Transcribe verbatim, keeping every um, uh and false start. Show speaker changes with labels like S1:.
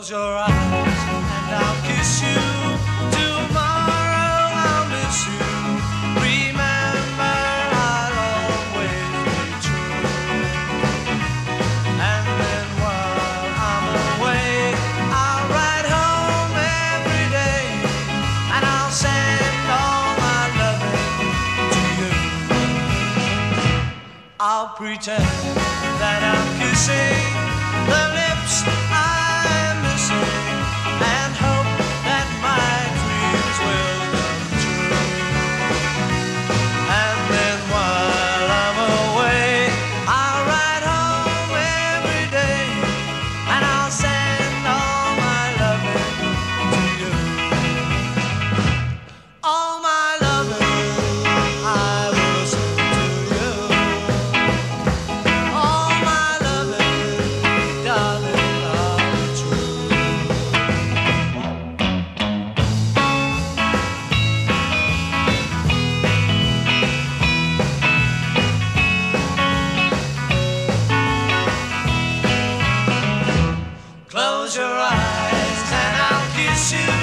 S1: Close your eyes and I'll kiss you. Tomorrow I'll miss you. Remember, I'll always be true. And then while I'm away, I'll ride home every day, and I'll send all my loving to you. I'll pretend that I'm kissing the lips I'm missing, and hope that my dreams will come true. And then while I'm away, I'll ride home every day, and I'll send all my loving to you. All my loving I will send to you. All my loving, darling, I'll be true. Close your eyes and I'll kiss you.